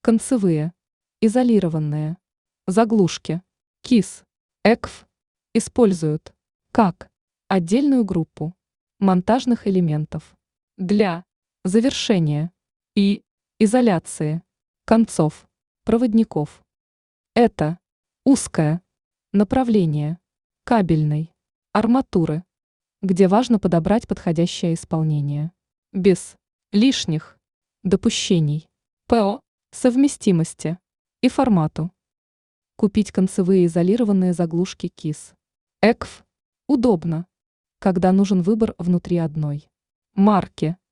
Концевые, изолированные, заглушки, КИС, ЭКФ используют как отдельную группу монтажных элементов для завершения и изоляции концов проводников. Это узкое направление кабельной арматуры, где важно подобрать подходящее исполнение без лишних допущений по совместимости и формату. Купить концевые изолированные заглушки КИС ЭКФ удобно, когда нужен выбор внутри одной марки